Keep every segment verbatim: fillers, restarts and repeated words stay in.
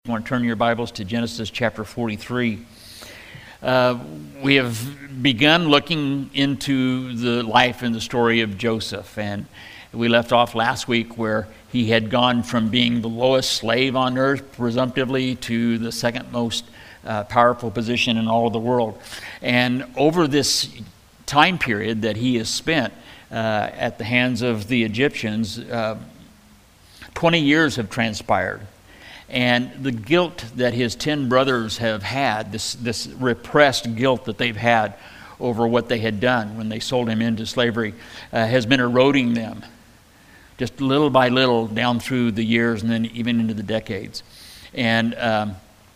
You want to turn your Bibles to Genesis chapter forty-three. Uh, we have begun looking into the life and the story of Joseph, and we left off last week where he had gone from being the lowest slave on earth, presumptively, to the second most uh, powerful position in all of the world. And over this time period that he has spent uh, at the hands of the Egyptians, uh, twenty years have transpired. And the guilt that his ten brothers have had, this, this repressed guilt that they've had over what they had done when they sold him into slavery, uh, has been eroding them just little by little down through the years and then even into the decades. And, um,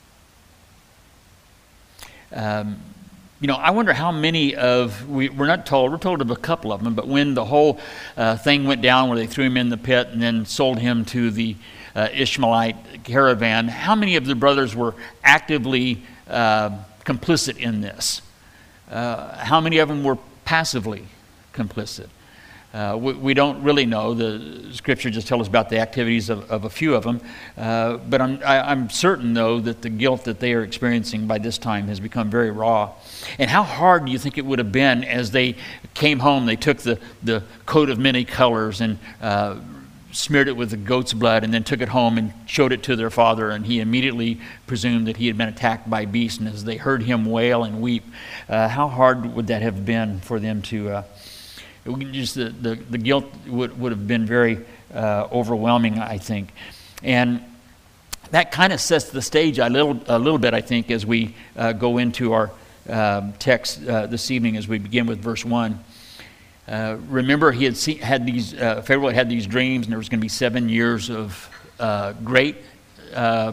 um, you know, I wonder how many of, we, we're not told, we're told of a couple of them, but when the whole uh, thing went down where they threw him in the pit and then sold him to the Uh, Ishmaelite caravan, how many of the brothers were actively uh, complicit in this? Uh, how many of them were passively complicit? Uh, we, we don't really know. The scripture just tells us about the activities of, of a few of them. Uh, but I'm, I, I'm certain, though, that the guilt that they are experiencing by this time has become very raw. And how hard do you think it would have been as they came home? They took the, the coat of many colors and uh, smeared it with the goat's blood and then took it home and showed it to their father, and he immediately presumed that he had been attacked by beasts. And as they heard him wail and weep, uh, how hard would that have been for them to uh, it just the, the, the guilt would, would have been very uh, overwhelming, I think. And that kind of sets the stage a little a little bit, I think, as we uh, go into our uh, text uh, this evening, as we begin with verse one. Uh, remember, he had seen, had these. Uh, Pharaoh had had these dreams, and there was going to be seven years of uh, great uh,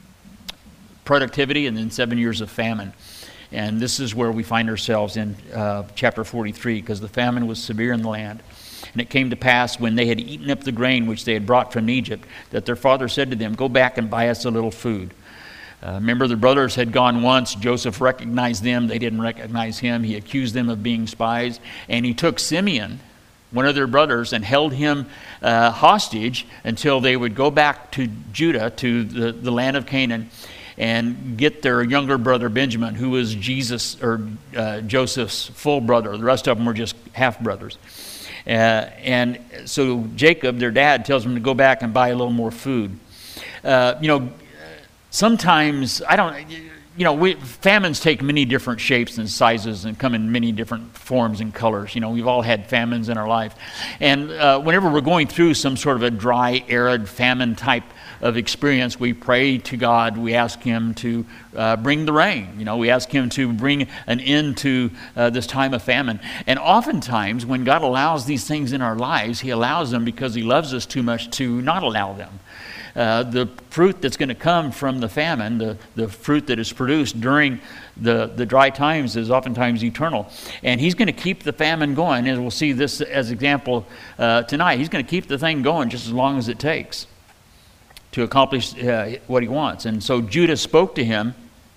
productivity, and then seven years of famine. And this is where we find ourselves in uh, chapter forty-three, because the famine was severe in the land. And it came to pass, when they had eaten up the grain which they had brought from Egypt, that their father said to them, "Go back and buy us a little food." Uh, remember, the brothers had gone once. Joseph recognized them. They didn't recognize him. He accused them of being spies. And he took Simeon, one of their brothers, and held him uh, hostage until they would go back to Judah, to the, the land of Canaan, and get their younger brother Benjamin, who was Jesus or uh, Joseph's full brother. The rest of them were just half brothers. Uh, and so Jacob, their dad, tells them to go back and buy a little more food. Uh, you know, Sometimes, I don't, you know, we, famines take many different shapes and sizes and come in many different forms and colors. You know, we've all had famines in our life. And uh, whenever we're going through some sort of a dry, arid, famine type of experience, we pray to God. We ask Him to uh, bring the rain. You know, we ask Him to bring an end to uh, this time of famine. And oftentimes, when God allows these things in our lives, He allows them because He loves us too much to not allow them. Uh, the fruit that's going to come from the famine, the, the fruit that is produced during the, the dry times, is oftentimes eternal. And He's going to keep the famine going, and we'll see this as example uh, tonight. He's going to keep the thing going just as long as it takes to accomplish uh, what He wants. And so Judah spoke to him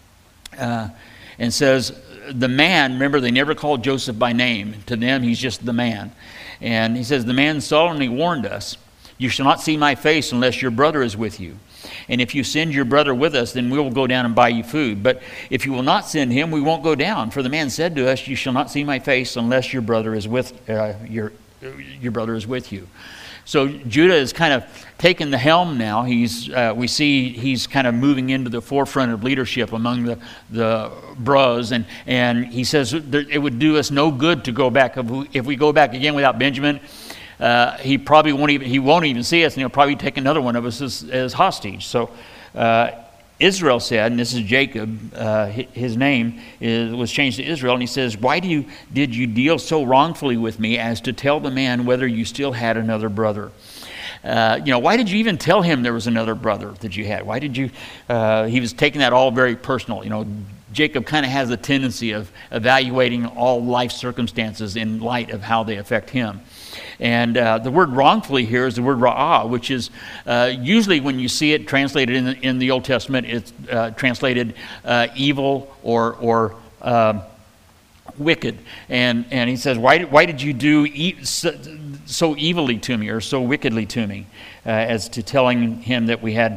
uh, and says, the man, remember, they never called Joseph by name. To them, he's just the man. And he says, the man solemnly warned us, "You shall not see my face unless your brother is with you. And if you send your brother with us, then we will go down and buy you food. But if you will not send him, we won't go down. For the man said to us, you shall not see my face unless your brother is with uh, your your brother is with you." So Judah is kind of taking the helm now. He's uh, we see he's kind of moving into the forefront of leadership among the the bros, and and he says it would do us no good to go back if we, if we go back again without Benjamin. Uh, he probably won't even he won't even see us, and he'll probably take another one of us as, as hostage. So uh, Israel said, and this is Jacob, uh, his name is, was changed to Israel, and he says, "Why do you did you deal so wrongfully with me as to tell the man whether you still had another brother?" Uh, you know, why did you even tell him there was another brother that you had? Why did you? Uh, he was taking that all very personal. You know, Jacob kind of has a tendency of evaluating all life circumstances in light of how they affect him. And uh, the word wrongfully here is the word ra'ah, which is uh, usually when you see it translated in the, in the Old Testament, it's uh, translated uh, evil or or um, wicked. And and he says, why, why did you do e- so, so evilly to me or so wickedly to me? Uh, as to telling him that we had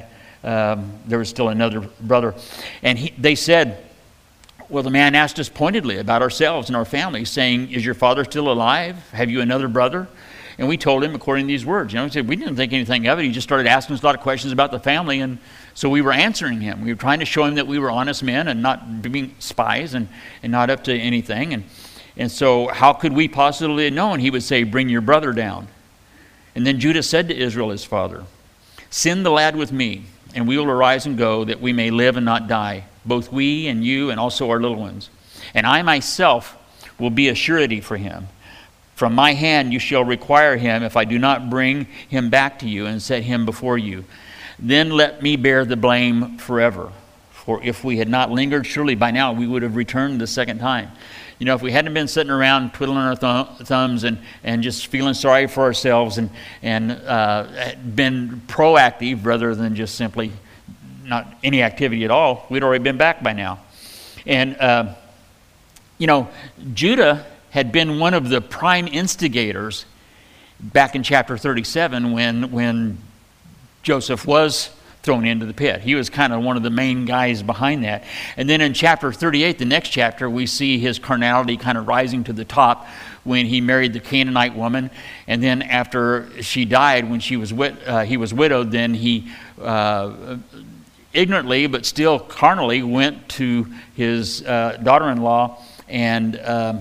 um, there was still another brother. And he, they said, well, the man asked us pointedly about ourselves and our family, saying, is your father still alive? Have you another brother? And we told him according to these words. You know, he said, we didn't think anything of it. He just started asking us a lot of questions about the family, and so we were answering him. We were trying to show him that we were honest men and not being spies and, and not up to anything. And, and so how could we possibly have known? He would say, bring your brother down. And then Judah said to Israel, his father, send the lad with me, and we will arise and go, that we may live and not die, both we and you and also our little ones. And I myself will be a surety for him. From my hand you shall require him, if I do not bring him back to you and set him before you. Then let me bear the blame forever. For if we had not lingered, surely by now we would have returned the second time. You know, if we hadn't been sitting around twiddling our th- thumbs and, and just feeling sorry for ourselves and, and uh, been proactive rather than just simply not any activity at all, we'd already been back by now. And, uh, you know, Judah had been one of the prime instigators back in chapter thirty-seven when, when Joseph was thrown into the pit. He was kind of one of the main guys behind that. And then in chapter thirty-eight, the next chapter, we see his carnality kind of rising to the top when he married the Canaanite woman. And then after she died, when she was wid- uh, he was widowed, then he uh, ignorantly but still carnally went to his uh, daughter-in-law and uh,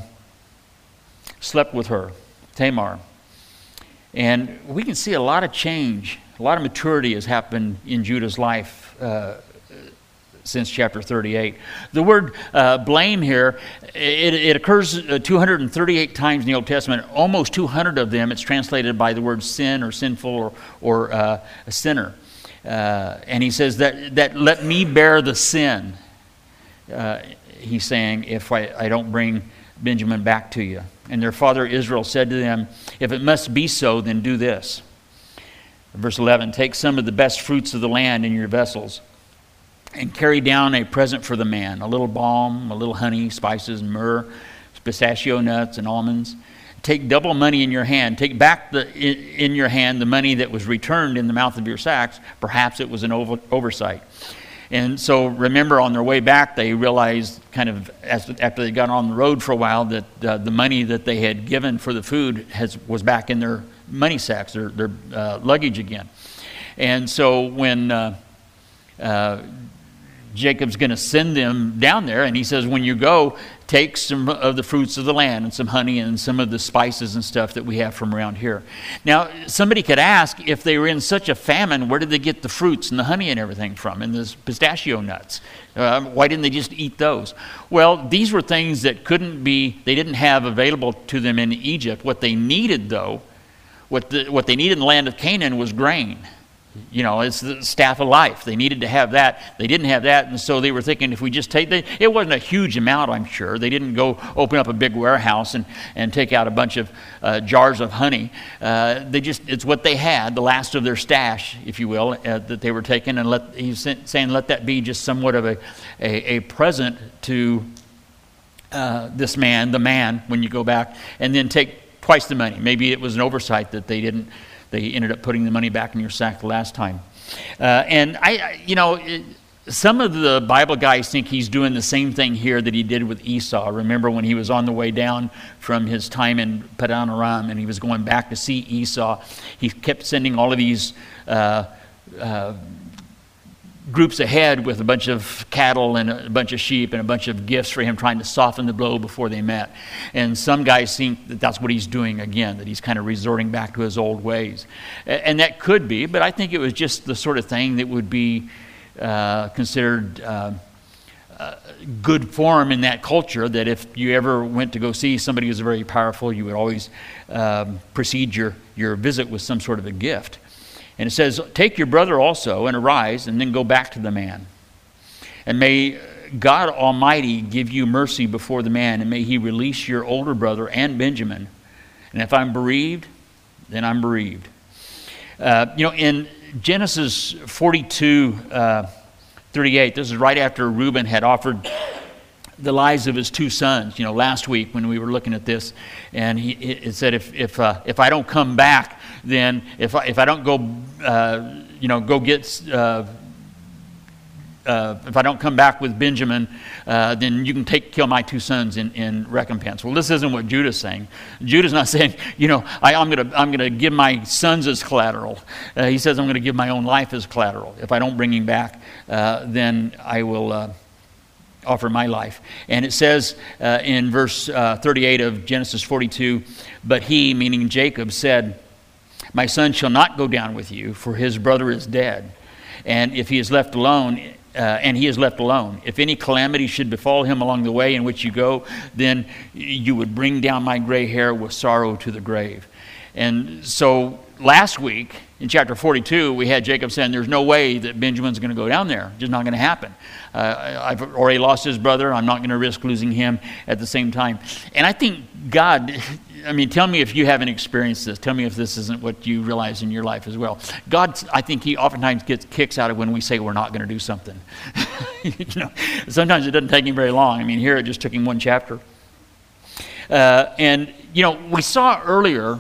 slept with her, Tamar. And we can see a lot of change, a lot of maturity has happened in Judah's life uh, since chapter thirty-eight. The word uh, blame here, it, it occurs uh, two hundred thirty-eight times in the Old Testament. Almost two hundred of them, it's translated by the word sin or sinful or, or uh, a sinner. Uh, and he says that, that let me bear the sin. Uh, he's saying, if I, I don't bring Benjamin back to you. And their father Israel said to them, if it must be so, then do this. Verse eleven, take some of the best fruits of the land in your vessels and carry down a present for the man, a little balm, a little honey, spices, and myrrh, pistachio nuts, and almonds. Take double money in your hand. Take back the in, in your hand the money that was returned in the mouth of your sacks. Perhaps it was an over, oversight. And so remember, on their way back, they realized kind of as, after they got on the road for a while that uh, the money that they had given for the food has, was back in their money sacks, their, their uh, luggage again. And so when uh, uh, Jacob's going to send them down there, and he says, when you go, take some of the fruits of the land and some honey and some of the spices and stuff that we have from around here. Now, somebody could ask, if they were in such a famine, where did they get the fruits and the honey and everything from, and the pistachio nuts? Uh, why didn't they just eat those? Well, these were things that couldn't be, they didn't have available to them in Egypt. What they needed, though, what, the, what they needed in the land of Canaan was grain. You know, it's the staff of life. They needed to have that. They didn't have that, and so they were thinking, if we just take... They, it wasn't a huge amount, I'm sure. They didn't go open up a big warehouse and, and take out a bunch of uh, jars of honey. Uh, they just... It's what they had, the last of their stash, if you will, uh, that they were taking, and let, he's saying, let that be just somewhat of a, a, a present to uh, this man, the man, when you go back, and then take twice the money. Maybe it was an oversight that they didn't... They ended up putting the money back in your sack the last time. Uh, and, I, I, you know, it, some of the Bible guys think he's doing the same thing here that he did with Esau. Remember when he was on the way down from his time in Padan Aram and he was going back to see Esau, he kept sending all of these uh, uh, groups ahead with a bunch of cattle and a bunch of sheep and a bunch of gifts for him, trying to soften the blow before they met. And some guys think that that's what he's doing again, that he's kind of resorting back to his old ways. And that could be, but I think it was just the sort of thing that would be uh, considered uh, uh, good form in that culture, that if you ever went to go see somebody who's very powerful, you would always um, precede your, your visit with some sort of a gift. And it says, take your brother also and arise, and then go back to the man. And may God Almighty give you mercy before the man, and may he release your older brother and Benjamin. And if I'm bereaved, then I'm bereaved. Uh, you know, in Genesis forty-two, uh, thirty-eight, this is right after Reuben had offered the lives of his two sons, you know, last week when we were looking at this. And he it said, if if uh, if I don't come back, then if I, if I don't go, uh, you know, go get uh, uh, if I don't come back with Benjamin, uh, then you can take kill my two sons in, in recompense. Well, this isn't what Judah's saying. Judah's not saying, you know, I, I'm going to I'm going to give my sons as collateral. Uh, he says, I'm going to give my own life as collateral. If I don't bring him back, uh, then I will uh, offer my life. And it says uh, in verse uh, thirty-eight of Genesis forty-two, but he, meaning Jacob, said, my son shall not go down with you, for his brother is dead. And if he is left alone, uh, and he is left alone, if any calamity should befall him along the way in which you go, then you would bring down my gray hair with sorrow to the grave. And so last week in chapter forty-two, we had Jacob saying there's no way that Benjamin's going to go down there. Just not going to happen. Uh, I've already lost his brother. I'm not going to risk losing him at the same time. And I think God, I mean, tell me if you haven't experienced this. Tell me if this isn't what you realize in your life as well. God, I think he oftentimes gets kicks out of when we say we're not going to do something. You know, sometimes it doesn't take him very long. I mean, here it just took him one chapter. Uh, and, you know, we saw earlier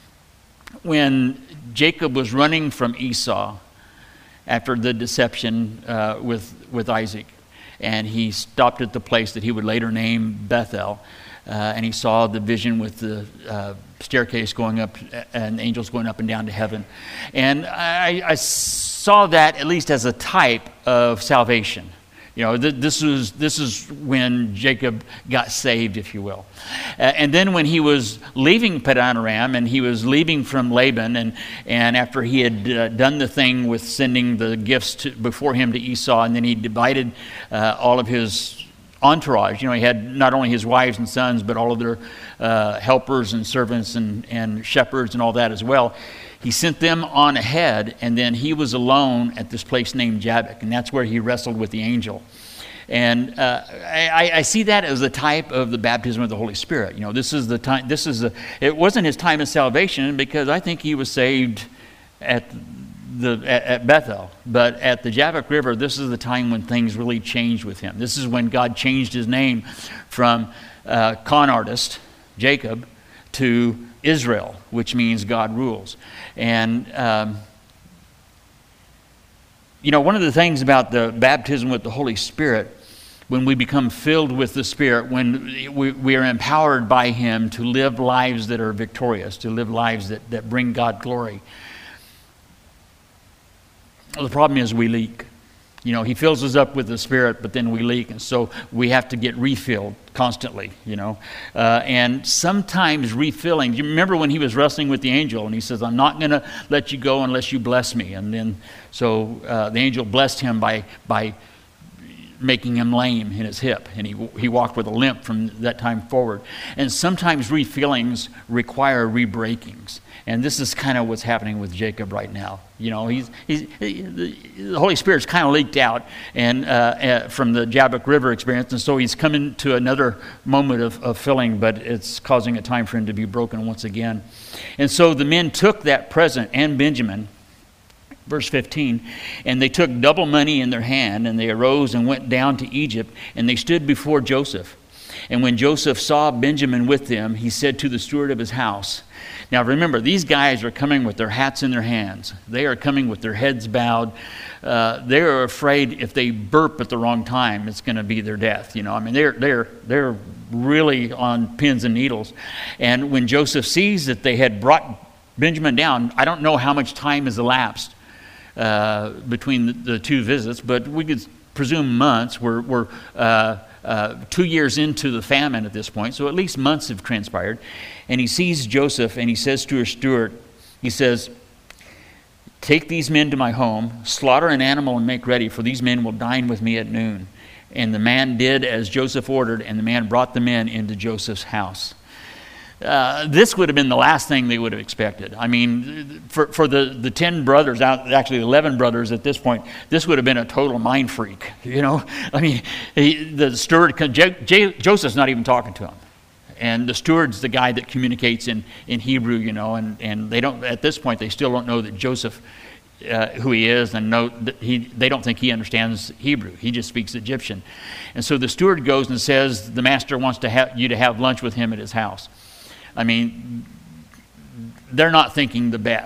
when Jacob was running from Esau after the deception uh, with, with Isaac. And he stopped at the place that he would later name Bethel. Uh, and he saw the vision with the uh, staircase going up and angels going up and down to heaven. And I, I saw that at least as a type of salvation. You know, th- this was this is when Jacob got saved, if you will. Uh, and then when he was leaving Padan Aram and he was leaving from Laban, and and after he had uh, done the thing with sending the gifts to, before him to Esau, and then he divided uh, all of his entourage. You know, he had not only his wives and sons, but all of their uh, helpers and servants and, and shepherds and all that as well. He sent them on ahead, and then he was alone at this place named Jabbok, and that's where he wrestled with the angel. And uh, I, I see that as a type of the baptism of the Holy Spirit. You know, this is the time. This is the. It wasn't his time of salvation, because I think he was saved at the at, at Bethel, but at the Jabbok River, this is the time when things really changed with him. This is when God changed his name from uh, con artist Jacob to Israel, which means God rules. And um, you know, one of the things about the baptism with the Holy Spirit, when we become filled with the Spirit, when we, we are empowered by Him to live lives that are victorious, to live lives that, that bring God glory. Well, the problem is we leak. You know, He fills us up with the Spirit, but then we leak, and so we have to get refilled constantly, you know. Uh, and sometimes refilling, you remember when He was wrestling with the angel, and He says, I'm not going to let you go unless you bless me. And then, so uh, the angel blessed him by by making him lame in his hip, and he he walked with a limp from that time forward. And sometimes refillings require rebreakings. And this is kind of what's happening with Jacob right now. You know, he's, he's he, the Holy Spirit's kind of leaked out and uh, uh, from the Jabbok River experience, and so he's coming to another moment of, of filling, but it's causing a time for him to be broken once again. And so the men took that present and Benjamin, verse fifteen, and they took double money in their hand, and they arose and went down to Egypt, and they stood before Joseph. And when Joseph saw Benjamin with them, he said to the steward of his house. Now remember, these guys are coming with their hats in their hands. They are coming with their heads bowed. Uh, they are afraid if they burp at the wrong time, it's going to be their death. You know, I mean, they're they're they're really on pins and needles. And when Joseph sees that they had brought Benjamin down, I don't know how much time has elapsed uh, between the, the two visits, but we could presume months. We're we're uh, uh, two years into the famine at this point, so at least months have transpired. And he sees Joseph, and he says to his steward, he says, take these men to my home, slaughter an animal and make ready, for these men will dine with me at noon. And the man did as Joseph ordered, and the man brought the men into Joseph's house. Uh, this would have been the last thing they would have expected. I mean, for, for the, the ten brothers, actually eleven brothers at this point, this would have been a total mind freak, you know. I mean, he, the steward, J, J, Joseph's not even talking to him. And the steward's the guy that communicates in, in Hebrew, you know, and, and they don't, at this point, they still don't know that Joseph, uh, who he is, and know that he, they don't think he understands Hebrew. He just speaks Egyptian. And so the steward goes and says, the master wants to have you to have lunch with him at his house. I mean, they're not thinking the best,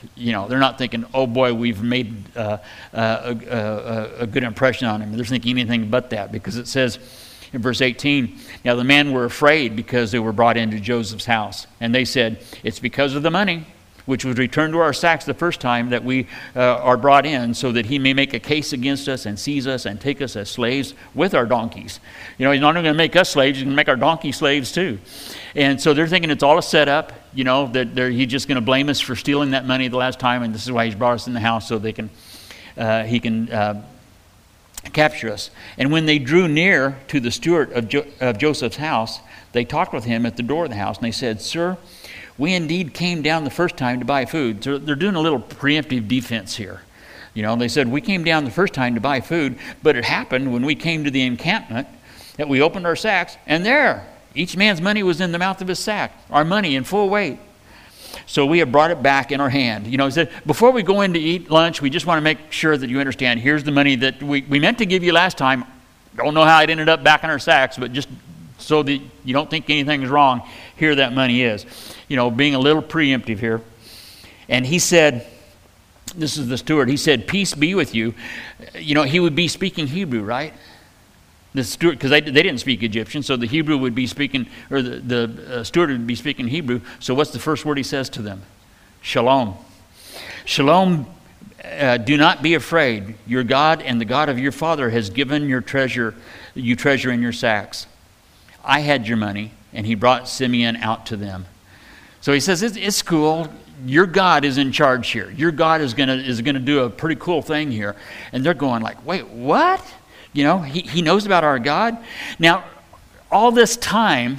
You know, they're not thinking, oh boy, we've made uh, uh, a, a, a good impression on him. They're thinking anything but that, because it says in verse eighteen, now the men were afraid because they were brought into Joseph's house. And they said, it's because of the money which was returned to our sacks the first time that we uh, are brought in, so that he may make a case against us and seize us and take us as slaves with our donkeys. You know, he's not only going to make us slaves, he's going to make our donkey slaves too. And so they're thinking it's all a setup, you know, that he's just going to blame us for stealing that money the last time, and this is why he's brought us in the house, so they can, uh, he can uh, capture us. And when they drew near to the steward of, jo- of Joseph's house, they talked with him at the door of the house, and they said, Sir, we indeed came down the first time to buy food. So they're doing a little preemptive defense here. You know, they said, we came down the first time to buy food, but it happened when we came to the encampment that we opened our sacks, and there, each man's money was in the mouth of his sack, our money in full weight. So we have brought it back in our hand. You know, he said, before we go in to eat lunch, we just want to make sure that you understand, here's the money that we, we meant to give you last time. Don't know how it ended up back in our sacks, but just so that you don't think anything is wrong, here that money is. You know, being a little preemptive here. And he said, this is the steward, he said, peace be with you. You know, he would be speaking Hebrew, right? The steward, because they, they didn't speak Egyptian, so the Hebrew would be speaking, or the, the uh, steward would be speaking Hebrew. So what's the first word he says to them? Shalom. Shalom, uh, do not be afraid. Your God and the God of your father has given your treasure, you treasure in your sacks. I had your money, and he brought Simeon out to them. So he says, it's, it's cool. Your God is in charge here. Your God is gonna is gonna do a pretty cool thing here. And they're going like, wait, what? You know, he, he knows about our God. Now, all this time,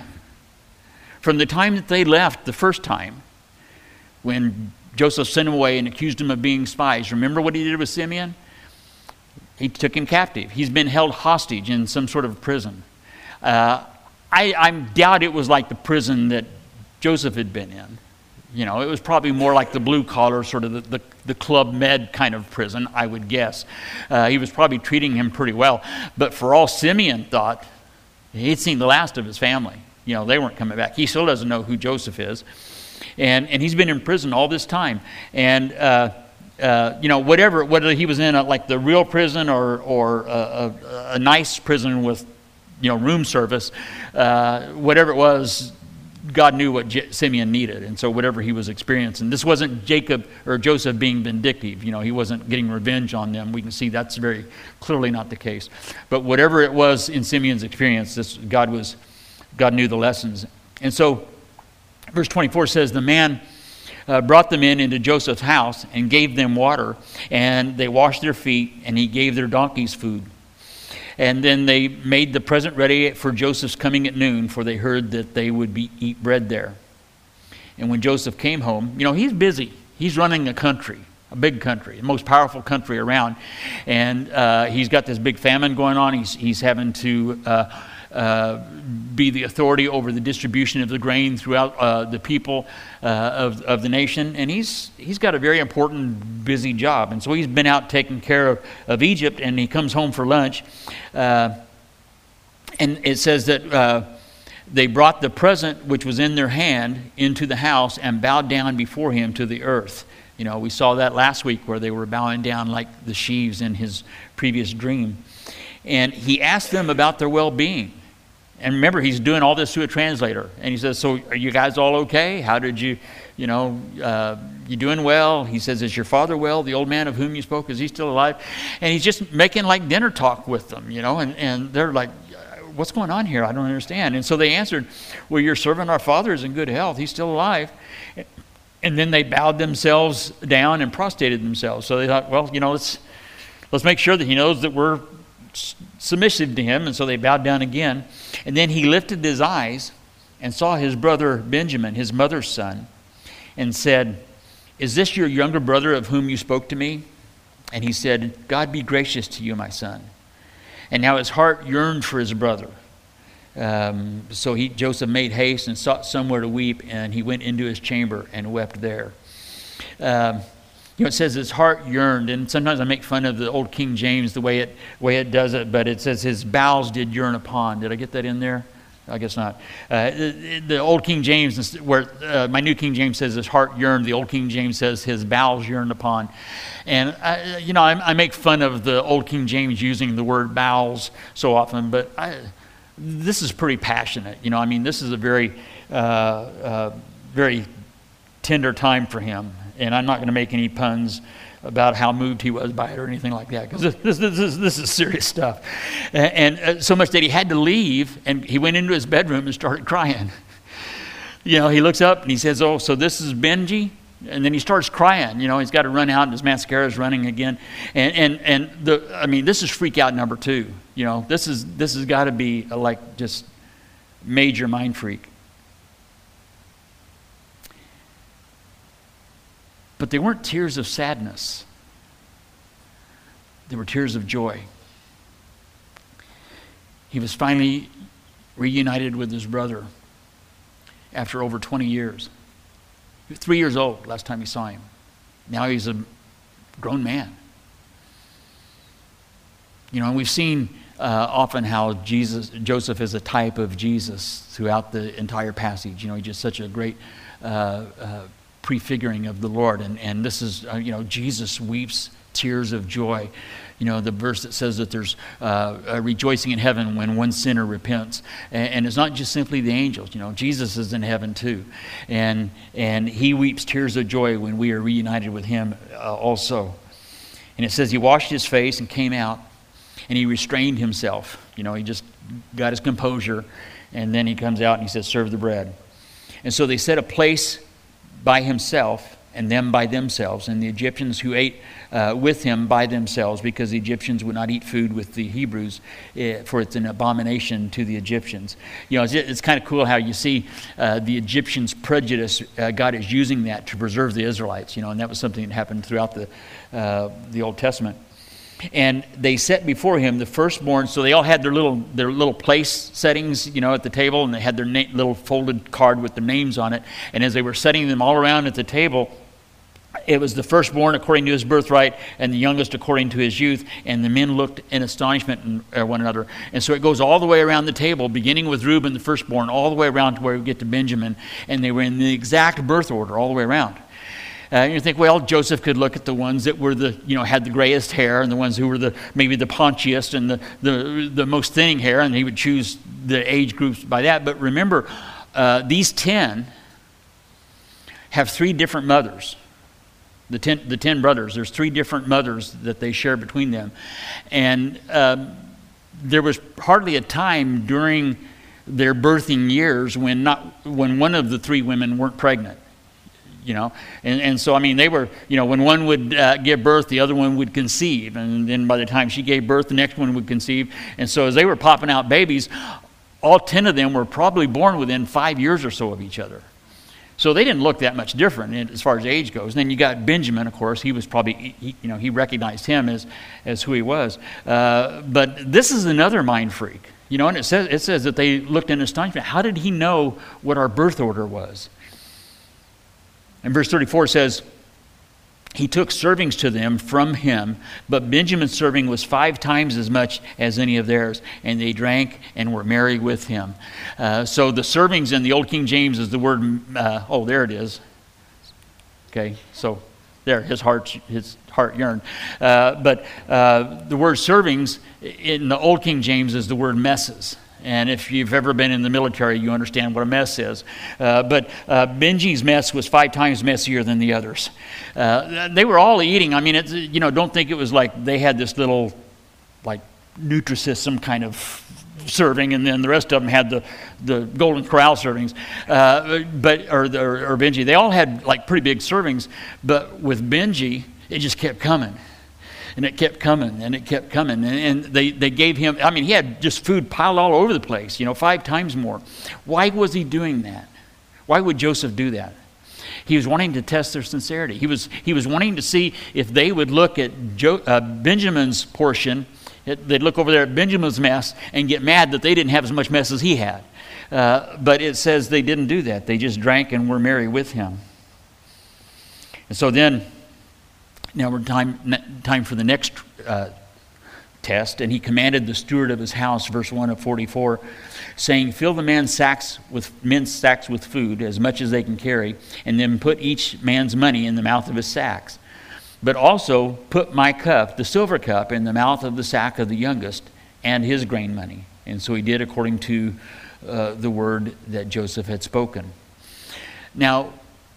from the time that they left the first time, when Joseph sent him away and accused him of being spies, remember what he did with Simeon? He took him captive. He's been held hostage in some sort of prison. Uh, I, I doubt it was like the prison that Joseph had been in. You know, it was probably more like the blue collar, sort of the, the, the Club Med kind of prison, I would guess. Uh, he was probably treating him pretty well. But for all Simeon thought, he'd seen the last of his family. You know, they weren't coming back. He still doesn't know who Joseph is. And and he's been in prison all this time. And, uh, uh, you know, whatever, whether he was in a, like the real prison or, or a, a, a nice prison with, you know, room service, uh, whatever it was, God knew what J- Simeon needed, and so whatever he was experiencing. This wasn't Jacob or Joseph being vindictive. You know, he wasn't getting revenge on them. We can see that's very clearly not the case. But whatever it was in Simeon's experience, this God was, God knew the lessons. And so, verse twenty-four says, the man uh, brought them in into Joseph's house and gave them water, and they washed their feet, and he gave their donkeys food. And then they made the present ready for Joseph's coming at noon, for they heard that they would be eat bread there. And when Joseph came home, you know, he's busy. He's running a country, a big country, the most powerful country around. And uh, he's got this big famine going on. He's, he's having to uh, uh, be the authority over the distribution of the grain throughout uh, the people uh, of, of the nation. And he's he's got a very important, busy job. And so he's been out taking care of, of Egypt, and he comes home for lunch. Uh, and it says that uh, they brought the present which was in their hand into the house and bowed down before him to the earth. You know, we saw that last week where they were bowing down like the sheaves in his previous dream. And he asked them about their well-being. And remember, he's doing all this through a translator. And he says, so are you guys all okay? How did you, you know, uh, you doing well? He says, is your father well? The old man of whom you spoke, is he still alive? And he's just making like dinner talk with them, you know. And, and they're like, what's going on here? I don't understand. And so they answered, well, your servant, our father, is in good health. He's still alive. And then they bowed themselves down and prostrated themselves. So they thought, well, you know, let's let's make sure that he knows that we're submissive to him. And so they bowed down again. And then he lifted his eyes and saw his brother Benjamin, his mother's son, and said, is this your younger brother of whom you spoke to me? And he said, God be gracious to you, my son. And now his heart yearned for his brother. Um, so he, Joseph made haste and sought somewhere to weep, and he went into his chamber and wept there. Um, You know, it says his heart yearned, and sometimes I make fun of the old King James, the way it way it does it, but it says his bowels did yearn upon. Did I get that in there? I guess not. Uh, the, the old King James, where uh, my New King James says his heart yearned, the old King James says his bowels yearned upon. And, I, you know, I, I make fun of the old King James using the word bowels so often, but I, this is pretty passionate. You know, I mean, this is a very, uh, uh, very tender time for him. And I'm not going to make any puns about how moved he was by it or anything like that, because this, this, this, is, this is serious stuff. And, and uh, so much that he had to leave, and he went into his bedroom and started crying. You know, he looks up and he says, oh, so this is Benji? And then he starts crying. You know, he's got to run out, and his mascara is running again. And and and the I mean, this is freak out number two. You know, this is this has got to be a, like just major mind freak. But they weren't tears of sadness. They were tears of joy. He was finally reunited with his brother after over twenty years. He was three years old last time he saw him. Now he's a grown man. You know, and we've seen uh, often how Jesus, Joseph is a type of Jesus throughout the entire passage. You know, he's just such a great uh, uh, prefiguring of the Lord. And, and this is, uh, you know, Jesus weeps tears of joy. You know, the verse that says that there's uh, a rejoicing in heaven when one sinner repents. And, and it's not just simply the angels. You know, Jesus is in heaven too. And, and he weeps tears of joy when we are reunited with him uh, also. And it says he washed his face and came out, and he restrained himself. You know, he just got his composure, and then he comes out and he says, serve the bread. And so they set a place by himself and them by themselves, and the Egyptians who ate uh, with him by themselves, because the Egyptians would not eat food with the Hebrews, uh, for it's an abomination to the Egyptians. You know, it's, it's kind of cool how you see uh, the Egyptians' prejudice. Uh, God is using that to preserve the Israelites. You know, and that was something that happened throughout the uh, the Old Testament. And they set before him the firstborn. So they all had their little their little place settings, you know, at the table, and they had their na- little folded card with their names on it. And as they were setting them all around at the table, it was the firstborn according to his birthright, and the youngest according to his youth. And the men looked in astonishment at one another. And so it goes all the way around the table, beginning with Reuben, the firstborn, all the way around to where we get to Benjamin. And they were in the exact birth order all the way around. Uh, and you think, well, Joseph could look at the ones that were the, you know, had the grayest hair, and the ones who were the maybe the paunchiest and the, the, the most thinning hair, and he would choose the age groups by that. But remember, uh, these ten have three different mothers. The ten, the ten brothers, there's three different mothers that they share between them. And um, there was hardly a time during their birthing years when not when one of the three women weren't pregnant. You know, and, and so, I mean, they were, you know, when one would uh, give birth, the other one would conceive. And then by the time she gave birth, the next one would conceive. And so as they were popping out babies, all ten of them were probably born within five years or so of each other. So they didn't look that much different as far as age goes. And then you got Benjamin, of course. He was probably, he, you know, he recognized him as, as who he was. Uh, but this is another mind freak. You know, and it says, it says that they looked in astonishment. How did he know what our birth order was? And verse thirty-four says, he took servings to them from him, but Benjamin's serving was five times as much as any of theirs, and they drank and were merry with him. Uh, so the servings in the Old King James is the word, uh, oh, there it is. Okay, so there, his heart, his heart yearned. Uh, but uh, the word servings in the Old King James is the word messes. And if you've ever been in the military, you understand what a mess is. Uh, but uh, Benji's mess was five times messier than the others. Uh, they were all eating. I mean, it's, you know, don't think it was like they had this little, like, Nutrisystem kind of serving, and then the rest of them had the, the Golden Corral servings. Uh, but or, or, or Benji, they all had like pretty big servings. But with Benji, it just kept coming. And it kept coming, and it kept coming. And, and they, they gave him, I mean, he had just food piled all over the place, you know, five times more. Why was he doing that? Why would Joseph do that? He was wanting to test their sincerity. He was, he was wanting to see if they would look at jo, uh, Benjamin's portion. It, they'd look over there at Benjamin's mess and get mad that they didn't have as much mess as he had. Uh, but it says they didn't do that. They just drank and were merry with him. And so then, now we're time time for the next uh, test, and he commanded the steward of his house, verse one of forty-four, saying, fill the man's sacks with men's sacks with food, as much as they can carry, and then put each man's money in the mouth of his sacks. But also put my cup, the silver cup, in the mouth of the sack of the youngest, and his grain money. And so he did according to uh, the word that Joseph had spoken. Now,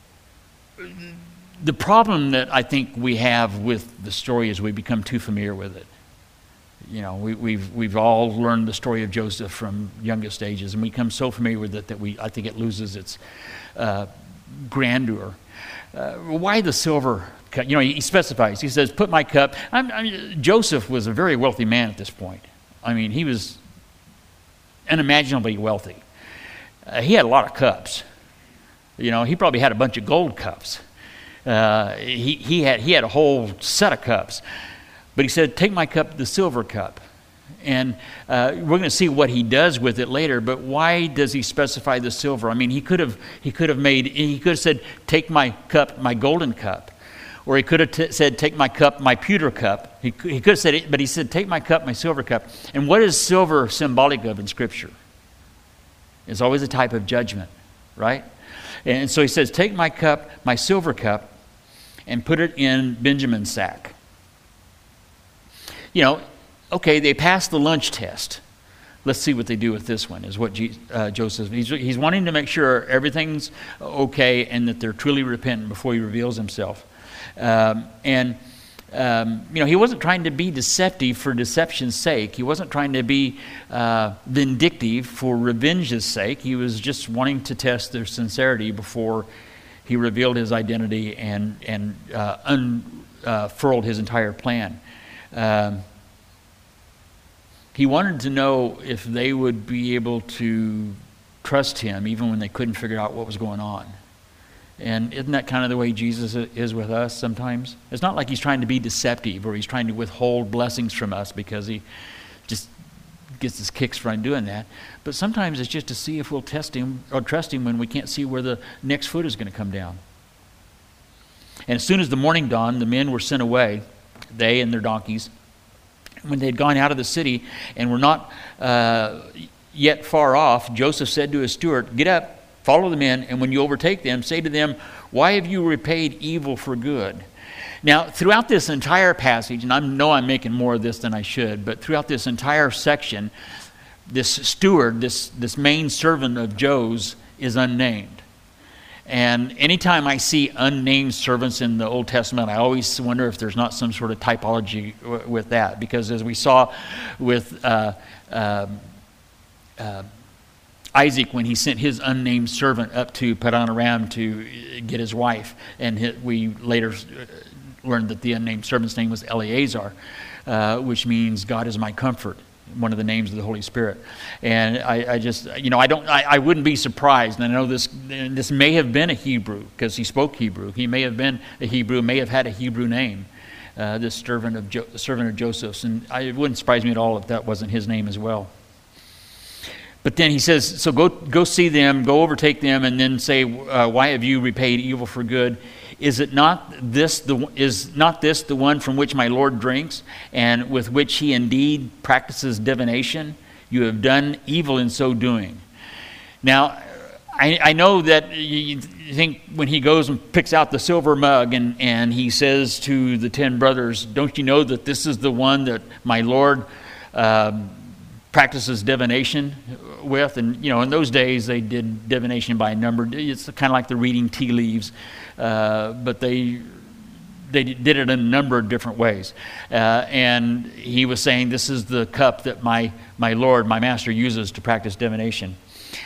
the problem that I think we have with the story is we become too familiar with it. You know, we, we've we've all learned the story of Joseph from youngest ages, and we become so familiar with it that we I think it loses its uh, grandeur. Uh, why the silver cup? You know, he, he specifies. He says, "Put my cup." I'm, I'm, Joseph was a very wealthy man at this point. I mean, he was unimaginably wealthy. Uh, he had a lot of cups. You know, he probably had a bunch of gold cups. Uh, he he had he had a whole set of cups. But he said, take my cup, the silver cup. And uh, we're going to see what he does with it later, but why does he specify the silver? I mean, he could have he could have made, he could have said, take my cup, my golden cup. Or he could have t- said, take my cup, my pewter cup. He, he could have said it, but he said, take my cup, my silver cup. And what is silver symbolic of in Scripture? It's always a type of judgment, right? And so he says, take my cup, my silver cup, and put it in Benjamin's sack. You know, okay, they passed the lunch test. Let's see what they do with this one, is what G, uh, Joseph, he's, he's wanting to make sure everything's okay and that they're truly repentant before he reveals himself. Um, and, um, you know, he wasn't trying to be deceptive for deception's sake. He wasn't trying to be uh, vindictive for revenge's sake. He was just wanting to test their sincerity before he revealed his identity and, and uh, unfurled his entire plan. Um, he wanted to know if they would be able to trust him even when they couldn't figure out what was going on. And isn't that kind of the way Jesus is with us sometimes? It's not like he's trying to be deceptive or he's trying to withhold blessings from us because he just gets his kicks from doing that. But sometimes it's just to see if we'll test him or trust him when we can't see where the next foot is going to come down. And as soon as the morning dawned, the men were sent away, they and their donkeys. When they had gone out of the city and were not uh, yet far off, Joseph said to his steward, get up, follow the men, and when you overtake them, say to them, why have you repaid evil for good? Now, throughout this entire passage, and I know I'm making more of this than I should, but throughout this entire section, this steward, this, this main servant of Joe's, is unnamed. And anytime I see unnamed servants in the Old Testament, I always wonder if there's not some sort of typology w- with that. Because as we saw with uh, uh, uh, Isaac when he sent his unnamed servant up to Padan Aram to get his wife, and his, we later learned that the unnamed servant's name was Eleazar, uh, which means God is my comfort. One of the names of the Holy Spirit. And I, I just, you know, I don't, I, I wouldn't be surprised. And I know this, this may have been a Hebrew because he spoke Hebrew. He may have been a Hebrew, may have had a Hebrew name, uh, this servant of jo- servant of Joseph's. And I, it wouldn't surprise me at all if that wasn't his name as well. But then he says, so go, go see them, go overtake them, and then say, uh, why have you repaid evil for good? Is it not this the is not this the one from which my Lord drinks, and with which he indeed practices divination? You have done evil in so doing. Now, I, I know that you think when he goes and picks out the silver mug and, and he says to the ten brothers, don't you know that this is the one that my Lord um, practices divination with? And, you know, in those days they did divination by number. It's kind of like the reading tea leaves. Uh, but they they did it in a number of different ways. Uh, and he was saying, this is the cup that my, my Lord, my master, uses to practice divination.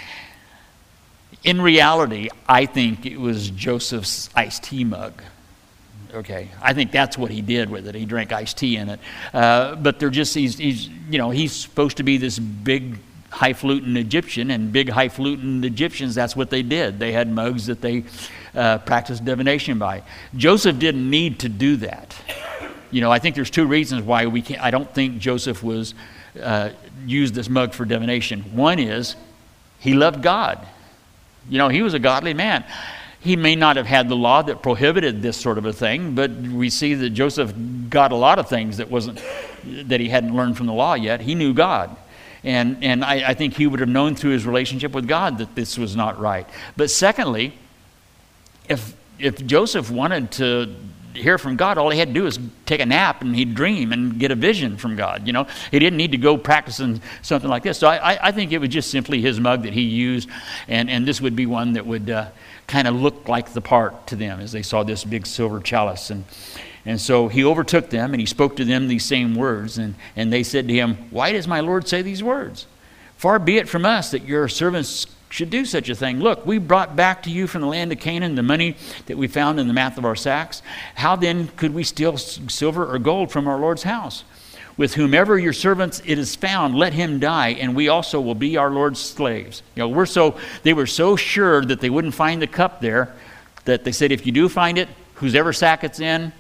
In reality, I think it was Joseph's iced tea mug. Okay, I think that's what he did with it. He drank iced tea in it. Uh, but they're just, he's, he's, you know, he's supposed to be this big highfalutin Egyptian, and big highfalutin Egyptians, that's what they did. They had mugs that they uh, practiced divination by. Joseph didn't need to do that. You know, I think there's two reasons why we can't, I don't think Joseph was uh, used this mug for divination. One is he loved God. You know, he was a godly man. He may not have had the law that prohibited this sort of a thing, but we see that Joseph got a lot of things that wasn't that he hadn't learned from the law yet. He knew God. And and I, I think he would have known through his relationship with God that this was not right. But secondly, if if Joseph wanted to hear from God, all he had to do is take a nap and he'd dream and get a vision from God. You know, he didn't need to go practicing something like this. So I, I, I think it was just simply his mug that he used, and, and this would be one that would uh, kind of look like the part to them as they saw this big silver chalice. And and so he overtook them and he spoke to them these same words, and, and they said to him, "Why does my Lord say these words? Far be it from us that your servants should do such a thing. Look, we brought back to you from the land of Canaan the money that we found in the mouth of our sacks. How then could we steal silver or gold from our Lord's house? With whomever your servants it is found, let him die, and we also will be our Lord's slaves." You know, we're so they were so sure that they wouldn't find the cup there that they said, if you do find it, whoever sack it's in,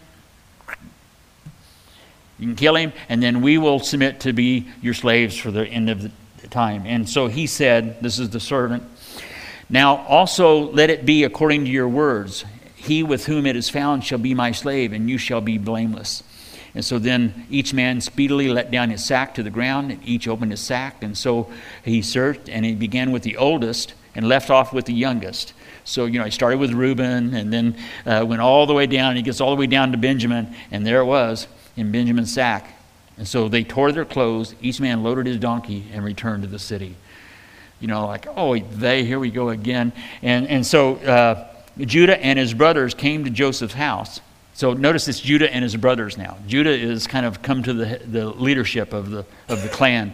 you can kill him, and then we will submit to be your slaves for the end of the time. And so he said, this is the servant, "Now also let it be according to your words. He with whom it is found shall be my slave, and you shall be blameless." And so then each man speedily let down his sack to the ground, and each opened his sack. And so he searched, and he began with the oldest and left off with the youngest. So, you know, he started with Reuben, and then uh, went all the way down, and he gets all the way down to Benjamin, and there it was in Benjamin's sack. And so they tore their clothes, each man loaded his donkey, and returned to the city. You know, like, oh, they, here we go again. And and so uh, Judah and his brothers came to Joseph's house. So notice it's Judah and his brothers now. Judah is kind of come to the the leadership of the of the clan.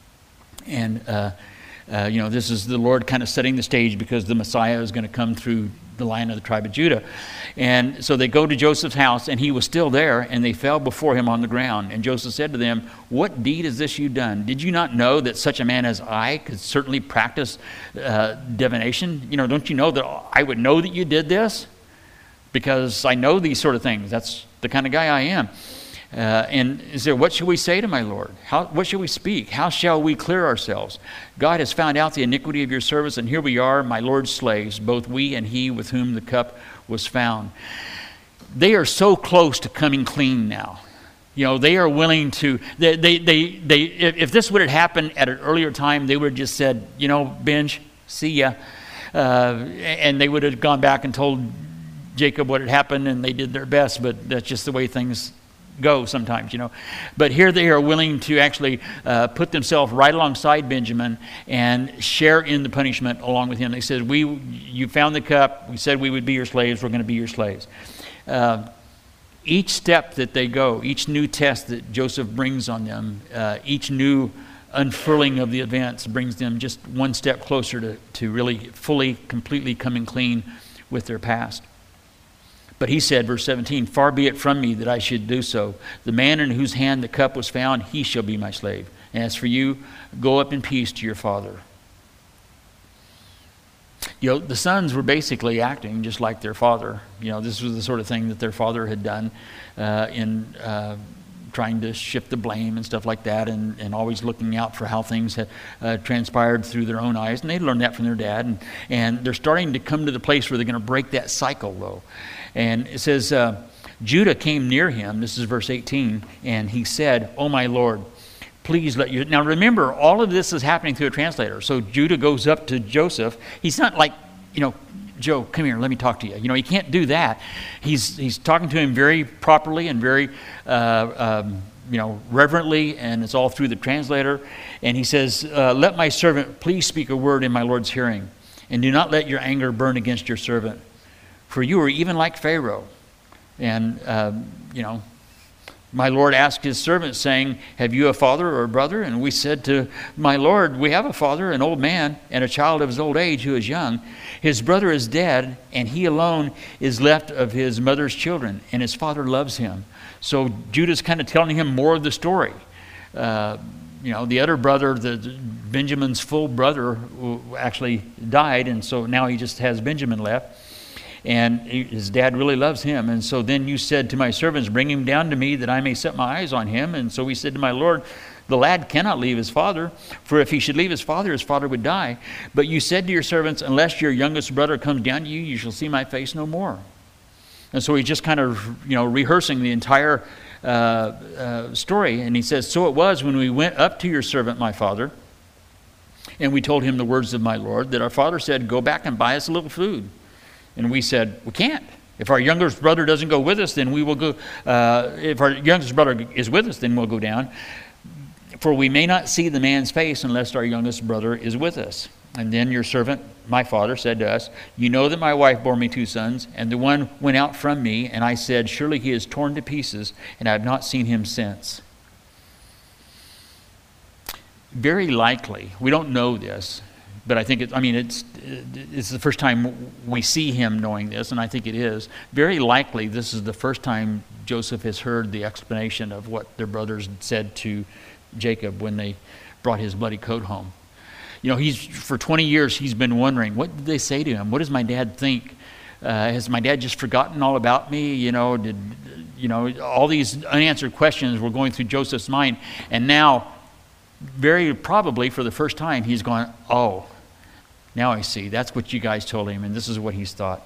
And, uh, uh, you know, this is the Lord kind of setting the stage because the Messiah is going to come through the line of the tribe of Judah. And so they go to Joseph's house, and he was still there, and they fell before him on the ground. And Joseph said to them, "What deed is this you done? Did you not know that such a man as I could certainly practice uh, divination? You know, don't you know that I would know that you did this? Because I know these sort of things. That's the kind of guy I am." Uh, and he said, "What shall we say to my Lord? How, what shall we speak? How shall we clear ourselves? God has found out the iniquity of your servants, and here we are, my Lord's slaves, both we and he with whom the cup was found." They are so close to coming clean now. You know, they are willing to, they, they, they, they if, if this would have happened at an earlier time, they would have just said, you know, Benj, see ya. Uh, and they would have gone back and told Jacob what had happened, and they did their best, but that's just the way things go sometimes, you know. But here they are willing to actually uh, put themselves right alongside Benjamin and share in the punishment along with him. They said, "We, you found the cup. We said we would be your slaves. We're going to be your slaves." Uh, each step that they go, each new test that Joseph brings on them, uh, each new unfurling of the events brings them just one step closer to, to really fully, completely coming clean with their past. But he said, verse seventeen, "Far be it from me that I should do so. The man in whose hand the cup was found, he shall be my slave. And as for you, go up in peace to your father." You know, the sons were basically acting just like their father. You know, this was the sort of thing that their father had done uh, in uh, trying to shift the blame and stuff like that, and, and always looking out for how things had uh, transpired through their own eyes. And they learned that from their dad. And, and they're starting to come to the place where they're going to break that cycle, though. And it says, uh, Judah came near him, this is verse eighteen, and he said, "Oh my Lord, please let you..." Now remember, all of this is happening through a translator. So Judah goes up to Joseph. He's not like, you know, "Joe, come here, let me talk to you." You know, he can't do that. He's he's talking to him very properly and very, uh, um, you know, reverently, and it's all through the translator. And he says, uh, "Let my servant please speak a word in my Lord's hearing, and do not let your anger burn against your servant. For you are even like Pharaoh." And, um, you know, my Lord asked his servant, saying, "Have you a father or a brother?" And we said to my Lord, "We have a father, an old man, and a child of his old age who is young. His brother is dead, and he alone is left of his mother's children, and his father loves him." So Judah's kind of telling him more of the story. Uh, you know, the other brother, the, the Benjamin's full brother, actually died, and so now he just has Benjamin left. And his dad really loves him. "And so then you said to my servants, 'Bring him down to me that I may set my eyes on him.' And so we said to my Lord, The lad cannot leave his father, for if he should leave his father, his father would die. But you said to your servants, unless your youngest brother comes down to you, you shall see my face no more. And so he's just kind of, you know, rehearsing the entire uh, uh, story. And he says, so it was when we went up to your servant, my father, and we told him the words of my Lord, that our father said, go back and buy us a little food. And we said, we can't. If our youngest brother doesn't go with us, then we will go. Uh, if our youngest brother is with us, then we'll go down. For we may not see the man's face unless our youngest brother is with us. And then your servant, my father, said to us, you know that my wife bore me two sons, and the one went out from me, and I said, surely he is torn to pieces, and I have not seen him since. Very likely, we don't know this, but I think it, I mean, it's, it's the first time we see him knowing this, and I think it is. Very likely, this is the first time Joseph has heard the explanation of what their brothers said to Jacob when they brought his bloody coat home. You know, he's for twenty years he's been wondering, what did they say to him? What does my dad think? Uh, has my dad just forgotten all about me? You know, did you know all these unanswered questions were going through Joseph's mind, and now, very probably for the first time, he's going, oh, now I see. That's what you guys told him, and this is what he's thought.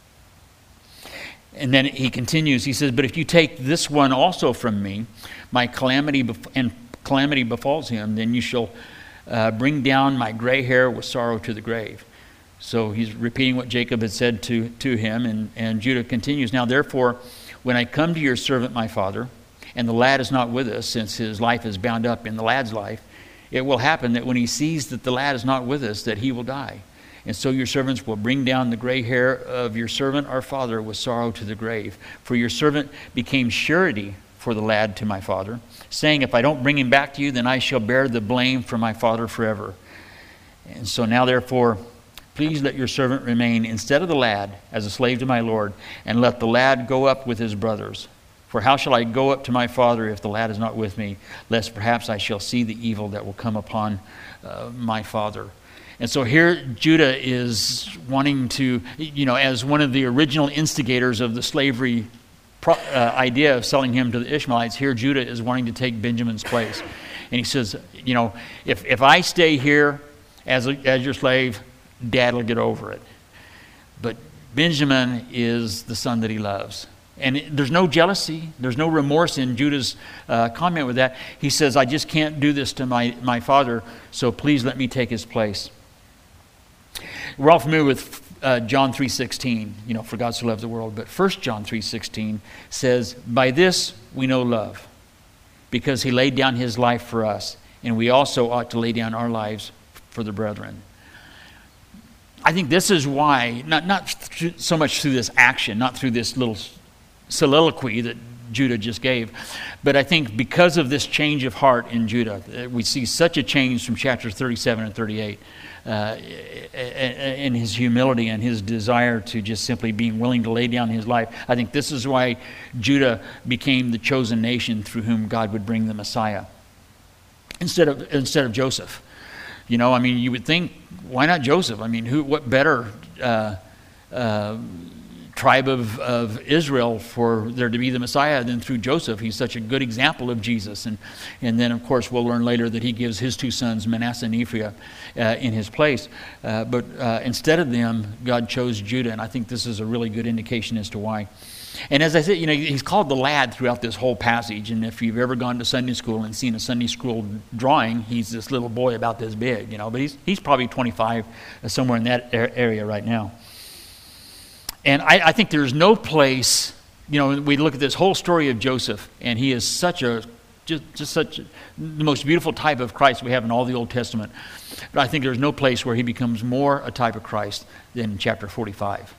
And then he continues. He says, but if you take this one also from me, my calamity bef- and calamity befalls him, then you shall uh, bring down my gray hair with sorrow to the grave. So he's repeating what Jacob had said to, to him, and, and Judah continues. Now therefore, when I come to your servant my father, and the lad is not with us, since his life is bound up in the lad's life, it will happen that when he sees that the lad is not with us, that he will die. And so your servants will bring down the gray hair of your servant our father with sorrow to the grave. For your servant became surety for the lad to my father, saying, if I don't bring him back to you, then I shall bear the blame for my father forever. And so now therefore, please let your servant remain instead of the lad as a slave to my Lord, and let the lad go up with his brothers. For how shall I go up to my father if the lad is not with me, lest perhaps I shall see the evil that will come upon uh, my father. And so here Judah is wanting to, you know, as one of the original instigators of the slavery pro, uh, idea of selling him to the Ishmaelites, here Judah is wanting to take Benjamin's place. And he says, you know, if, if I stay here as, a, as your slave, Dad will get over it. But Benjamin is the son that he loves. And it, there's no jealousy, there's no remorse in Judah's uh, comment with that. He says, I just can't do this to my, my father, so please let me take his place. We're all familiar with uh, John three sixteen, you know, for God so loved the world. But First John three sixteen says, by this we know love, because he laid down his life for us, and we also ought to lay down our lives for the brethren. I think this is why, not, not th- so much through this action, not through this little soliloquy that Judah just gave, but I think because of this change of heart in Judah, we see such a change from chapters thirty-seven and thirty-eight uh, in his humility and his desire to just simply being willing to lay down his life. I think this is why Judah became the chosen nation through whom God would bring the Messiah instead of instead of Joseph. You know, I mean, you would think, why not Joseph? I mean, who? What better uh, uh, tribe of, of Israel for there to be the Messiah than through Joseph? He's such a good example of Jesus. And and then, of course, we'll learn later that he gives his two sons, Manasseh and Ephraim, uh, in his place. Uh, but uh, instead of them, God chose Judah. And I think this is a really good indication as to why. And as I said, you know, he's called the lad throughout this whole passage. And if you've ever gone to Sunday school and seen a Sunday school drawing, he's this little boy about this big, you know. But he's he's probably twenty-five, uh, somewhere in that area right now. And I, I think there's no place, you know, we look at this whole story of Joseph, and he is such a, just, just such a, the most beautiful type of Christ we have in all the Old Testament. But I think there's no place where he becomes more a type of Christ than in chapter forty-five.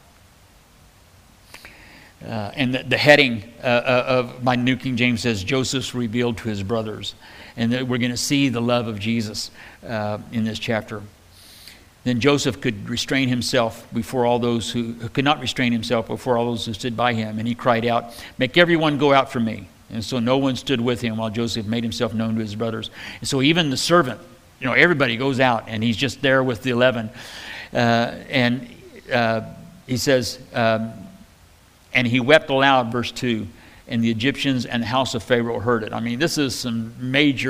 Uh, and the, the heading uh, of my New King James says, Joseph's revealed to his brothers. And that we're going to see the love of Jesus uh, in this chapter. Then Joseph could restrain himself before all those who, who could not restrain himself before all those who stood by him. And he cried out, make everyone go out from me. And so no one stood with him while Joseph made himself known to his brothers. And so even the servant, you know, everybody goes out, and he's just there with the eleven. Uh, and uh, he says, um, and he wept aloud, verse two, and the Egyptians and the house of Pharaoh heard it. I mean, this is some major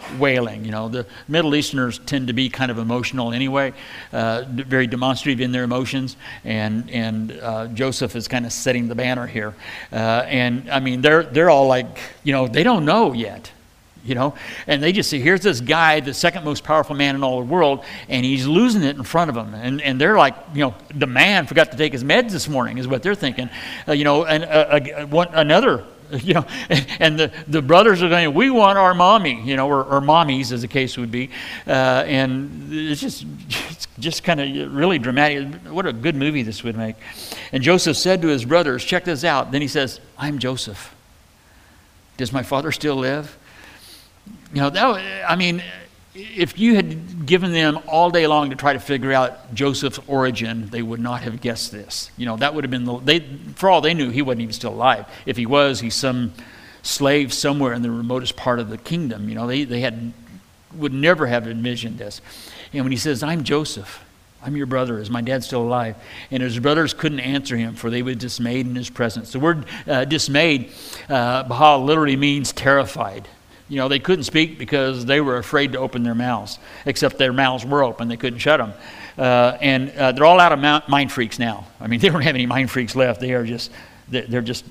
wailing. You know, the Middle Easterners tend to be kind of emotional anyway, uh, very demonstrative in their emotions, and and uh, Joseph is kind of setting the banner here. Uh, and I mean, they're they're all like, you know, they don't know yet. You know, and they just see, here's this guy, the second most powerful man in all the world, and he's losing it in front of them. And and they're like, you know, the man forgot to take his meds this morning, is what they're thinking. Uh, you know, and uh, uh, one, another, you know, and the, the brothers are going, we want our mommy, you know, or, or mommies, as the case would be. Uh, and it's just, it's just kind of really dramatic. What a good movie this would make. And Joseph said to his brothers, check this out. Then he says, I'm Joseph. Does my father still live? You know, that, I mean, if you had given them all day long to try to figure out Joseph's origin, they would not have guessed this. You know, that would have been, the, they, for all they knew, he wasn't even still alive. If he was, he's some slave somewhere in the remotest part of the kingdom. You know, they, they had would never have envisioned this. And when he says, I'm Joseph, I'm your brother, is my dad still alive? And his brothers couldn't answer him, for they were dismayed in his presence. The word uh, dismayed, uh, Baha literally means terrified. You know, they couldn't speak because they were afraid to open their mouths, except their mouths were open. They couldn't shut them. Uh, and uh, they're all out of mind freaks now. I mean, they don't have any mind freaks left. They are just, they're just,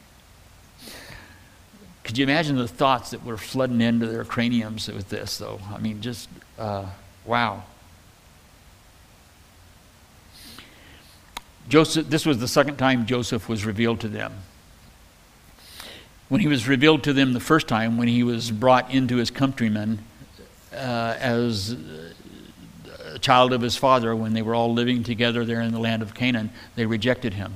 could you imagine the thoughts that were flooding into their craniums with this, though? I mean, just, uh, wow. Joseph, this was the second time Joseph was revealed to them. When he was revealed to them the first time, when he was brought into his countrymen uh, as a child of his father, when they were all living together there in the land of Canaan, they rejected him.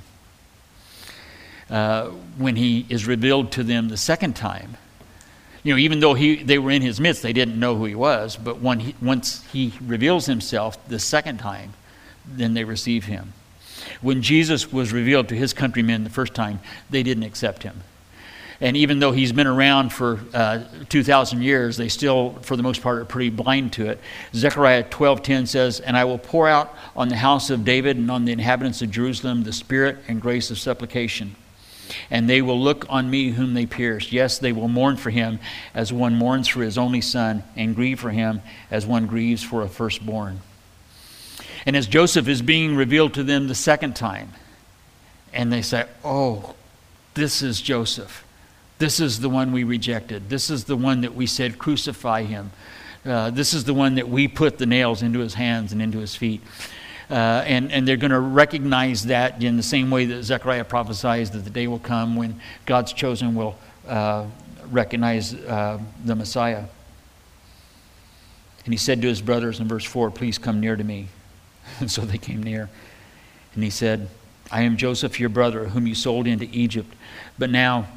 Uh, when he is revealed to them the second time, you know, even though he they were in his midst, they didn't know who he was. But when he, once he reveals himself the second time, then they receive him. When Jesus was revealed to his countrymen the first time, they didn't accept him. And even though he's been around for uh, two thousand years, they still, for the most part, are pretty blind to it. Zechariah twelve ten says, and I will pour out on the house of David and on the inhabitants of Jerusalem the spirit and grace of supplication. And they will look on me whom they pierced. Yes, they will mourn for him as one mourns for his only son, and grieve for him as one grieves for a firstborn. And as Joseph is being revealed to them the second time, and they say, oh, this is Joseph. This is the one we rejected. This is the one that we said, crucify him. Uh, this is the one that we put the nails into his hands and into his feet. Uh, and, and they're going to recognize that in the same way that Zechariah prophesies that the day will come when God's chosen will uh, recognize uh, the Messiah. And he said to his brothers in verse four, please come near to me. And so they came near. And he said, I am Joseph, your brother, whom you sold into Egypt. But now,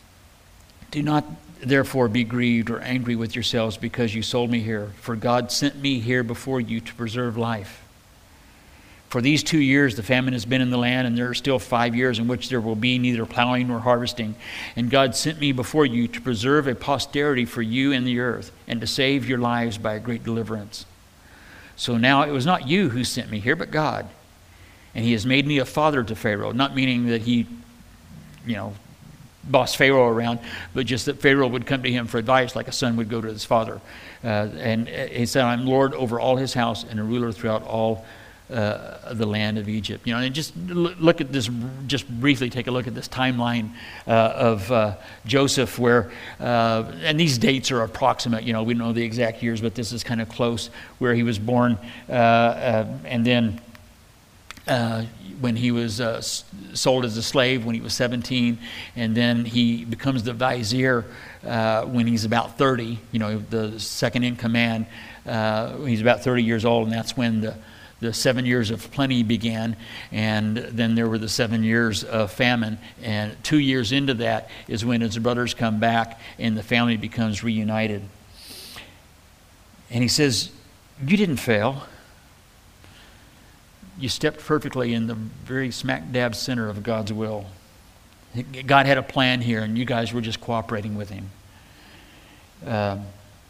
do not therefore be grieved or angry with yourselves because you sold me here, for God sent me here before you to preserve life. For these two years the famine has been in the land, and there are still five years in which there will be neither plowing nor harvesting. And God sent me before you to preserve a posterity for you in the earth, and to save your lives by a great deliverance. So now it was not you who sent me here, but God. And he has made me a father to Pharaoh, not meaning that he, you know, boss Pharaoh around, but just that Pharaoh would come to him for advice like a son would go to his father. Uh, and he said, I'm Lord over all his house and a ruler throughout all uh, the land of Egypt. You know, and just look at this, just briefly take a look at this timeline uh, of uh, Joseph where, uh, and these dates are approximate, you know, we don't know the exact years, but this is kind of close, where he was born uh, uh, and then Uh, when he was uh, sold as a slave when he was seventeen, and then he becomes the vizier uh, when he's about thirty, you know, the second in command. Uh, he's about thirty years old, and that's when the, the seven years of plenty began, and then there were the seven years of famine, and two years into that is when his brothers come back and the family becomes reunited. And he says, you didn't fail. You stepped perfectly in the very smack dab center of God's will. God had a plan here, and you guys were just cooperating with him. Um,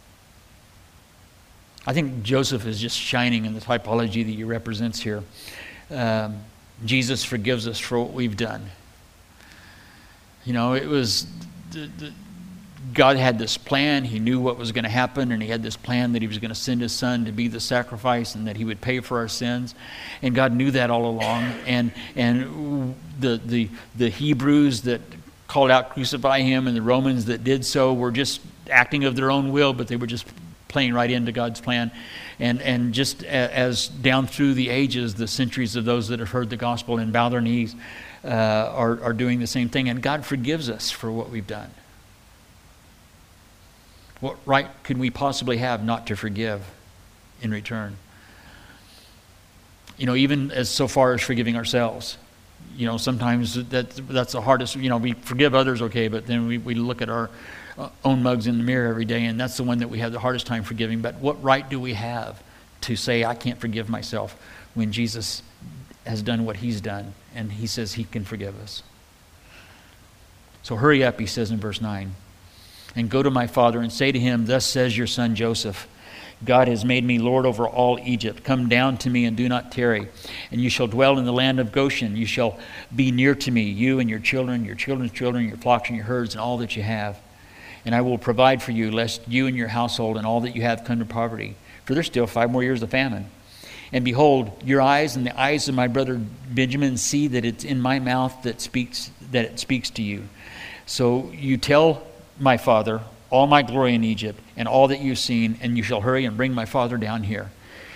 I think Joseph is just shining in the typology that he represents here. Um, Jesus forgives us for what we've done. You know, it was the, the, God had this plan. He knew what was going to happen, and he had this plan that he was going to send his son to be the sacrifice and that he would pay for our sins. And God knew that all along. And and the the the Hebrews that called out crucify him and the Romans that did so were just acting of their own will, but they were just playing right into God's plan. And and just as down through the ages, the centuries of those that have heard the gospel and bow their knees uh, are, are doing the same thing. And God forgives us for what we've done. What right could we possibly have not to forgive in return? You know, even as so far as forgiving ourselves. You know, sometimes that that's the hardest. You know, we forgive others, okay, but then we, we look at our own mugs in the mirror every day, and that's the one that we have the hardest time forgiving. But what right do we have to say, I can't forgive myself, when Jesus has done what he's done, and he says he can forgive us? So hurry up, he says in verse nine. And go to my father and say to him, thus says your son Joseph, God has made me Lord over all Egypt. Come down to me and do not tarry. And you shall dwell in the land of Goshen. You shall be near to me, you and your children, your children's children, your flocks and your herds, and all that you have. And I will provide for you, lest you and your household and all that you have come to poverty. For there's still five more years of famine. And behold, your eyes and the eyes of my brother Benjamin see that it's in my mouth that speaks that it speaks to you. So you tell my father all my glory in Egypt and all that you've seen, and you shall hurry and bring my father down here.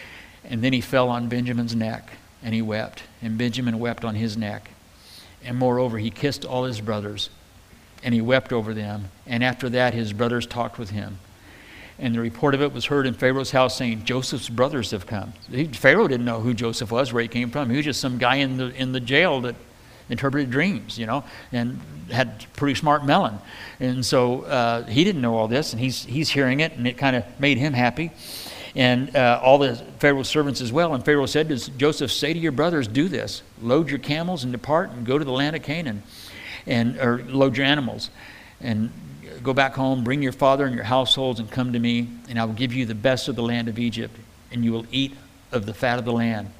And then he fell on Benjamin's neck, and he wept. And Benjamin wept on his neck. And moreover, he kissed all his brothers, and he wept over them. And after that, his brothers talked with him. And the report of it was heard in Pharaoh's house, saying, Joseph's brothers have come. He, Pharaoh didn't know who Joseph was, where he came from. He was just some guy in the in the jail that interpreted dreams, you know, and had pretty smart melon. And so uh, he didn't know all this, and he's he's hearing it, and it kind of made him happy. And uh, all the Pharaoh's servants as well. And Pharaoh said to Joseph, say to your brothers, do this. Load your camels and depart and go to the land of Canaan, and or load your animals. And go back home, bring your father and your households, and come to me, and I will give you the best of the land of Egypt, and you will eat of the fat of the land.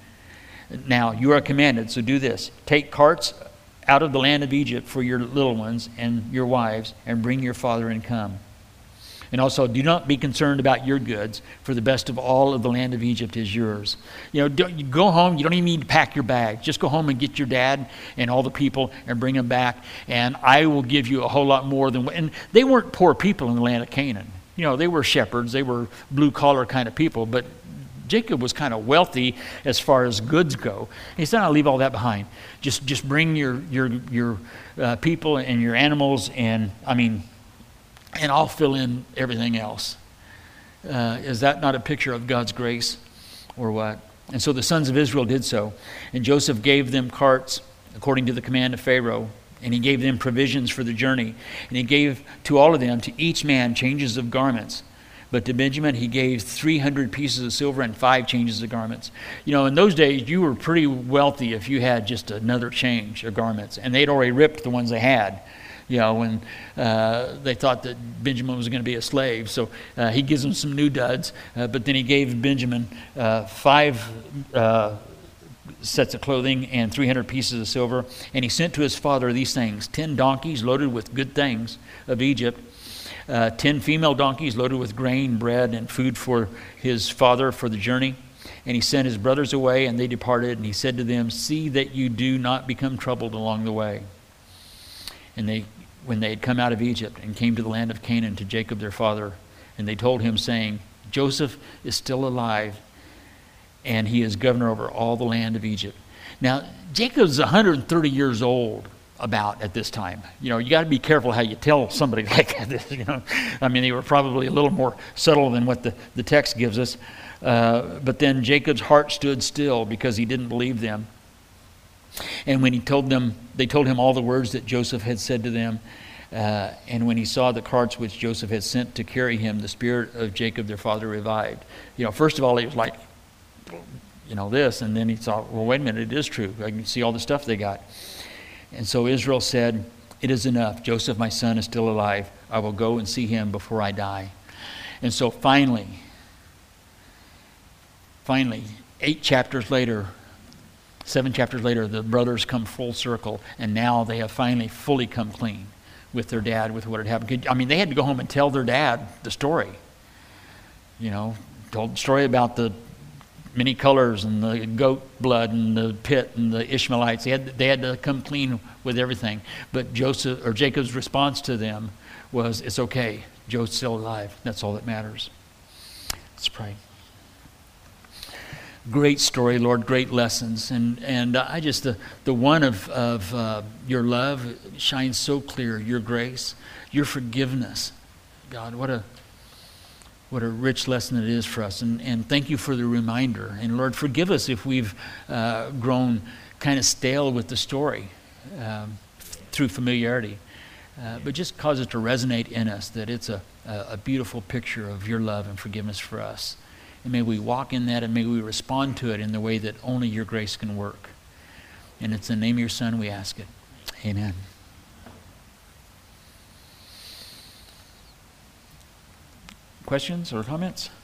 Now, you are commanded, so do this. Take carts out of the land of Egypt for your little ones and your wives, and bring your father and come. And also, do not be concerned about your goods, for the best of all of the land of Egypt is yours. You know, don't, you go home, you don't even need to pack your bag. Just go home and get your dad and all the people and bring them back, and I will give you a whole lot more than what... And they weren't poor people in the land of Canaan. You know, they were shepherds, they were blue-collar kind of people, but Jacob was kind of wealthy as far as goods go. He said, I'll leave all that behind. Just just bring your, your, your uh, people and your animals, and, I mean... and I'll fill in everything else. Uh, is that not a picture of God's grace or what? And so the sons of Israel did so. And Joseph gave them carts according to the command of Pharaoh. And he gave them provisions for the journey. And he gave to all of them, to each man, changes of garments. But to Benjamin he gave three hundred pieces of silver and five changes of garments. You know, in those days you were pretty wealthy if you had just another change of garments. And they'd already ripped the ones they had. You know, when uh, they thought that Benjamin was going to be a slave. So uh, he gives them some new duds, uh, but then he gave Benjamin uh, five uh, sets of clothing and three hundred pieces of silver. And he sent to his father these things: ten donkeys loaded with good things of Egypt, uh, ten female donkeys loaded with grain, bread, and food for his father for the journey. And he sent his brothers away, and they departed. And he said to them, see that you do not become troubled along the way. And they, when they had come out of Egypt and came to the land of Canaan to Jacob their father, and they told him, saying, Joseph is still alive, and he is governor over all the land of Egypt. Now, Jacob's one hundred thirty years old about at this time. You know, you got to be careful how you tell somebody like this, you know. I mean, they were probably a little more subtle than what the, the text gives us. Uh, but then Jacob's heart stood still because he didn't believe them. And when he told them, they told him all the words that Joseph had said to them. Uh, and when he saw the carts which Joseph had sent to carry him, the spirit of Jacob their father revived. You know, first of all, he was like, you know, this. And then he thought, well, wait a minute, it is true. I can see all the stuff they got. And so Israel said, it is enough. Joseph, my son, is still alive. I will go and see him before I die. And so finally, finally, eight chapters later, Seven chapters later, the brothers come full circle, and now they have finally fully come clean. with their dad, with what had happened. I mean, they had to go home and tell their dad the story. You know, told the story about the many colors and the goat blood and the pit and the Ishmaelites. They had, they had to come clean with everything. But Joseph or Jacob's response to them was, it's okay. Joe's still alive. That's all that matters. Let's pray. Great story, Lord, great lessons. And and I just, the, the one of, of uh, your love shines so clear, your grace, your forgiveness. God, what a what a rich lesson it is for us. And, and thank you for the reminder. And Lord, forgive us if we've uh, grown kind of stale with the story um, through familiarity. Uh, but just cause it to resonate in us that it's a, a, a beautiful picture of your love and forgiveness for us. And may we walk in that, and may we respond to it in the way that only your grace can work. And it's in the name of your Son we ask it. Amen. Questions or comments?